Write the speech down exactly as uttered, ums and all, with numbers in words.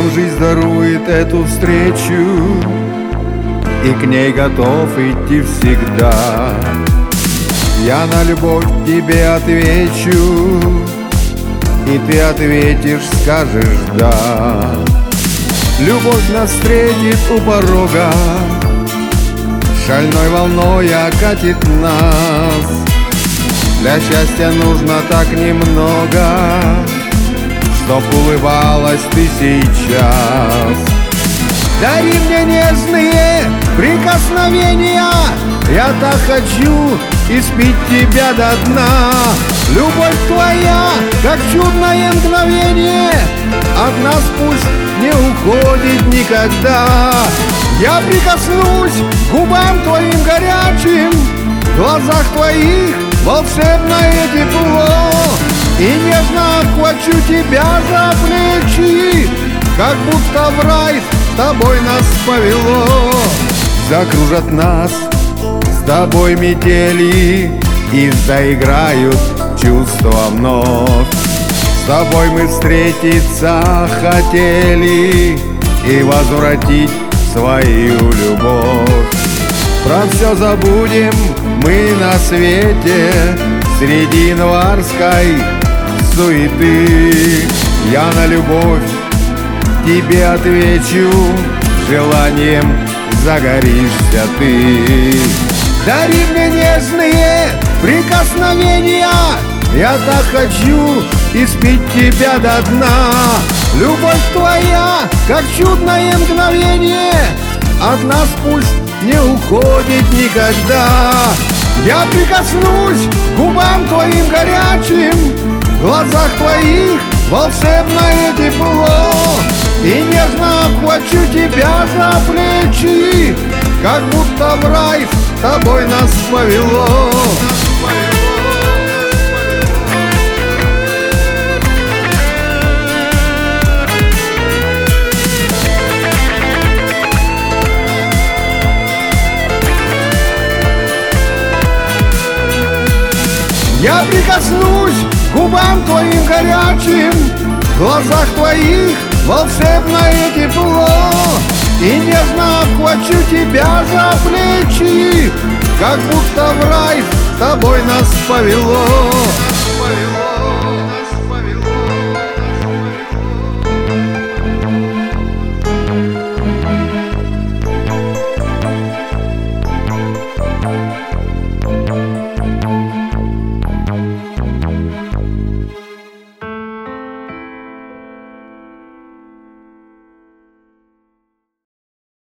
Нам жизнь дарует эту встречу, и к ней готов идти всегда. Я на любовь тебе отвечу, и ты ответишь, скажешь «да». Любовь нас встретит у порога, шальной волной окатит нас. Для счастья нужно так немного, чтоб улыбалась ты сейчас. Дари мне нежные прикосновения, я так хочу испить тебя до дна. Любовь твоя, как чудное мгновение, от нас пусть не уходит никогда. Я прикоснусь к губам твоим горячим, в глазах твоих волшебное тепло, и нежно обхвачу тебя за плечи, как будто в рай с тобой нас повело. Закружат нас с тобой метели, и заиграют чувства вновь. С тобой мы встретиться хотели и возвратить свою любовь. Про все забудем мы на свете среди январской суеты. Я на любовь тебе отвечу, желанием загоришься ты. Дари мне нежные прикосновения, я так хочу испить тебя до дна. Любовь твоя, как чудное мгновение, от нас пусть не уходит никогда. Я прикоснусь к губам твоим горячим, в глазах твоих волшебное тепло, и нежно обхвачу тебя за плечи, как будто в рай с тобой нас повело. Я прикоснусь к губам твоим горячим, в глазах твоих волшебное тепло, и нежно обхвачу тебя за плечи, как будто в рай с тобой нас повело.